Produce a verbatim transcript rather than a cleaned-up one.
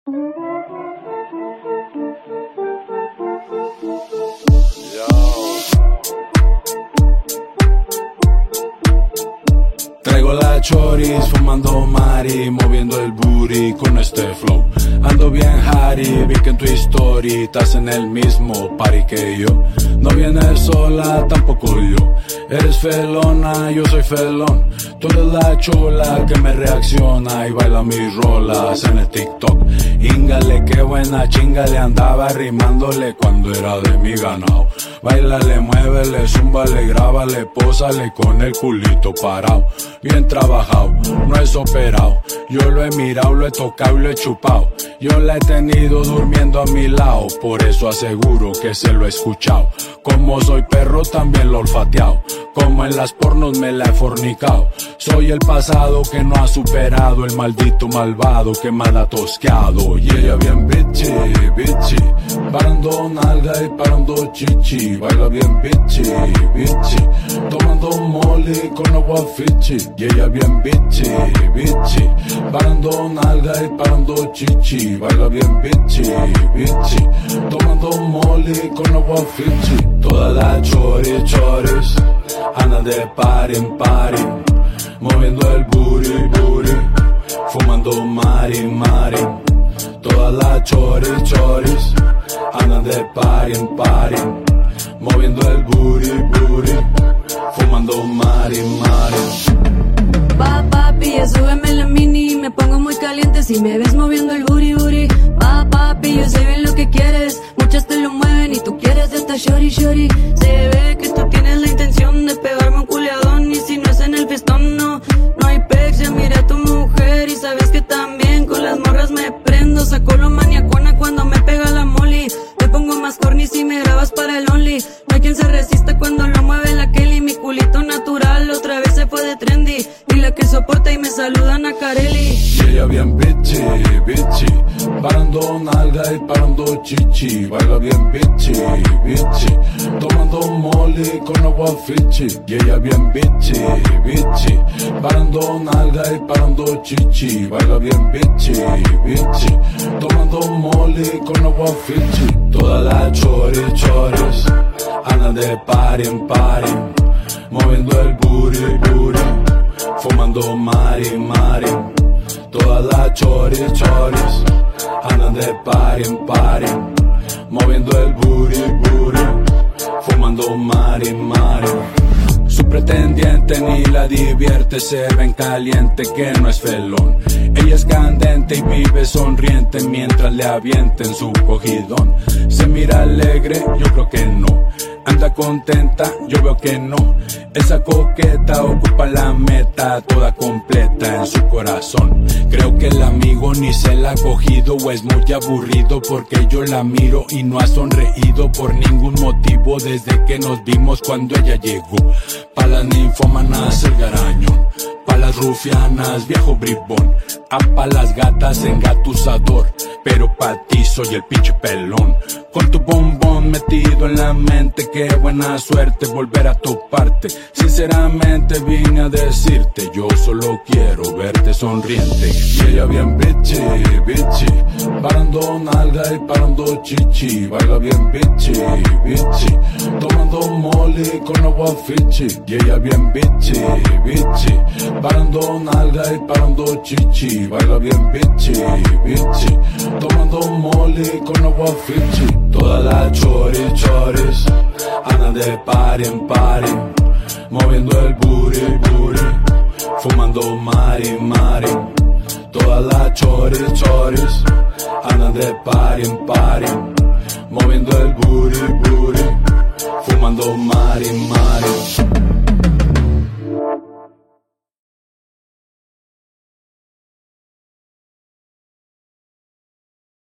Traigo la choris, fumando mari, moviendo el booty con este flow. Ando bien Harry, vi que en tu story estás en el mismo party que yo. No vienes sola, tampoco yo. Eres felona, yo soy felón. Tú eres la chola que me reacciona y baila mis rolas en el TikTok. Íngale, qué buena chinga le andaba rimándole cuando era de mi ganado. Báilale, muévele, zúmbale, grábale, pósale con el culito parado. Bien trabajado, no es operado. Yo lo he mirado, lo he tocado y lo he chupado. Yo la he tenido durmiendo a mi lado, por eso aseguro que se lo he escuchado. Como soy perro también lo he olfateado, como en las pornos me la he fornicado. Soy el pasado que no ha superado, el maldito malvado que me ha tosqueado. Y ella bien bitchy, bitchy, parando nalga y parando chichi. Baila bien bitchy, bitchy, tomando molly con agua fichi. Y ella bien bitchy, bitchy, parando nalga y parando chichi. Baila bien bitchy, bitchy, tomando molly con agua fichi. Toda la choris, choris, anda de party en party, moviendo el booty, booty, fumando mari, mari. Toda la choris, choris, andan de party en party, moviendo el booty, booty, fumando mari, mari. Va papi, ya súbeme la mini, me pongo muy caliente si me ves moviendo el booty, booty. Va papi, yo sé bien lo que quieres, muchas te lo mueven y tú quieres de esta shorty, shorty. Se ve que tú tienes la intención de pegarme un culeadón y si no es en el fiestón, no, no hay pex. Ya miré a tu mujer y sabes que también con las morras me prendo. Saco lo maniacona cuando me pega la molly, te pongo más corny si me grabas para el only. No hay quien se resista cuando lo mueve la Kelly, mi culito natural otra vez se fue de trendy. Y la que soporta y me saludan a Carelli. Y ella bien bitchy, bitchy, parando nalga y parando chichi. Baila bien bitchy, bitchy, tomando molly con agua fichi. Y ella bien bitchy, bitchy, parando nalga y parando chichi. Baila bien bitchy, bitchy, tomando molly con agua fichi. Toda la choris, choris, anda de party en party, moviendo el booty, booty, fumando mari, mari. Toda la choris, choris, andan de party en party, moviendo el booty, booty, fumando mari, mari. Su pretendiente ni la divierte, se ven caliente que no es felón. Ella es candente y vive sonriente mientras le avienten su cogidón. Se mira alegre, yo creo que no. Anda contenta, yo veo que no. Esa coqueta ocupa la meta toda completa en su corazón. Creo que el amigo ni se la ha cogido o es muy aburrido porque yo la miro y no ha sonreído por ningún motivo desde que nos vimos cuando ella llegó. Pa' las ninfómanas el garañón, pa' las rufianas viejo bribón, a pa' las gatas engatusador, pero pa' ti soy el pinche pelón. Con tu bombón metido en la mente, qué buena suerte volver a toparte. Sinceramente vine a decirte, yo solo quiero verte sonriente. Y ella bien bitchy, bitchy, parando nalga y parando chichi. Baila bien bitchy, bitchy, tomando molly con agua fichi. Y ella bien bitchy, bitchy, parando nalga y parando chichi. Baila bien bitchy, bitchy, tomando molly con agua fichi. Toda la choris, choris, anda de party en party, moviendo el booty, booty, fumando mari, mari. Toda la choris, choris, anda de party en party, moviendo el booty, booty, fumando mari, mari.